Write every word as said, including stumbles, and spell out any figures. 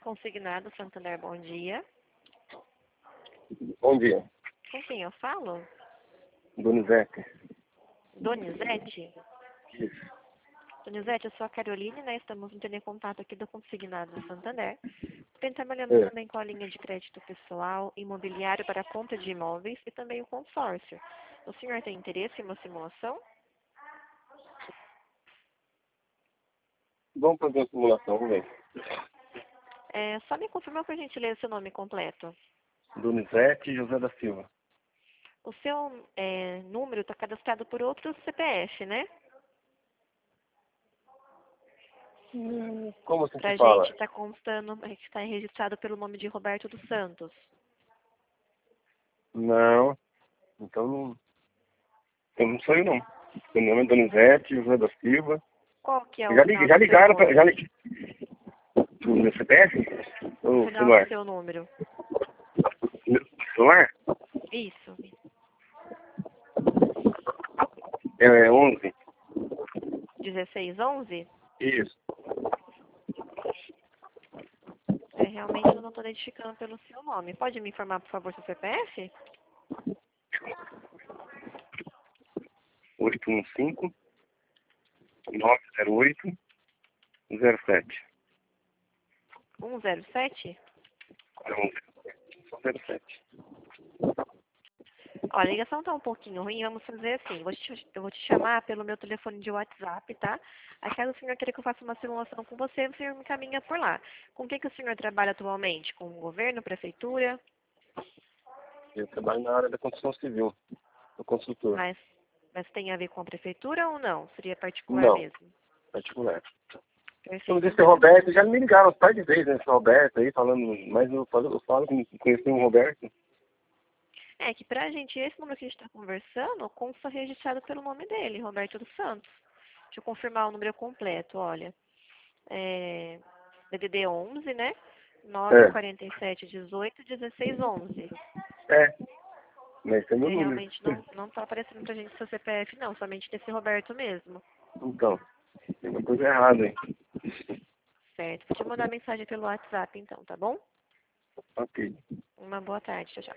Consignado Santander, bom dia. Bom dia. Com quem eu falo? Donizete. Donizete? Isso. Donizete, eu sou a Caroline, né? Estamos entrando em contato aqui do Consignado Santander. Tem trabalhando É. também com a linha de crédito pessoal, imobiliário para compra de imóveis e também o consórcio. O senhor tem interesse em uma simulação? Vamos fazer uma simulação, vamos ver. É, só me confirmar por gentileza seu nome completo. Donizete José da Silva. O seu é, número está cadastrado por outro C P F, né? Hum, Como assim Pra se gente fala? está constando, a gente está registrado pelo nome de Roberto dos Santos. Não. Então não. Então não sou eu não. Meu nome é Donizete José da Silva. Qual que é o Já, final lig, já do seu ligaram pra. Já número? li... Do meu C P F? O Ou final do celular? seu número. Meu celular? Isso. É, é onze. dezesseis onze? Isso. É, realmente eu não estou identificando pelo seu nome. Pode me informar, por favor, seu C P F? oito um cinco, nove zero oito, zero sete. um zero sete? Não, zero sete. Ó, a ligação tá um pouquinho ruim, vamos fazer assim. Vou te, eu vou te chamar pelo meu telefone de WhatsApp, tá? Aí caso o senhor queira que eu faça uma simulação com você, o senhor me encaminha por lá. Com quem que o senhor trabalha atualmente? Com o governo, prefeitura? Eu trabalho na área da construção civil. Sou consultor. Mas, mas tem a ver com a prefeitura ou não? Seria particular Não, mesmo? particular. Como Perfeito, disse o então. Roberto, já me ligaram um par de vezes, né, esse Roberto aí, falando, mas eu falo, eu falo que conheci o Roberto. É que pra gente, esse número que a gente está conversando, consta registrado pelo nome dele, Roberto dos Santos. Deixa eu confirmar o número completo, olha. É D D D onze, né? nove É, quatro sete um oito um seis onze. é, mas esse é meu É, número. realmente não, não tá aparecendo pra gente seu C P F, não, somente desse Roberto mesmo. Então, tem uma coisa errada aí. Certo. Vou te mandar mensagem pelo WhatsApp, então, tá bom? Ok. Uma boa tarde. Tchau, tchau.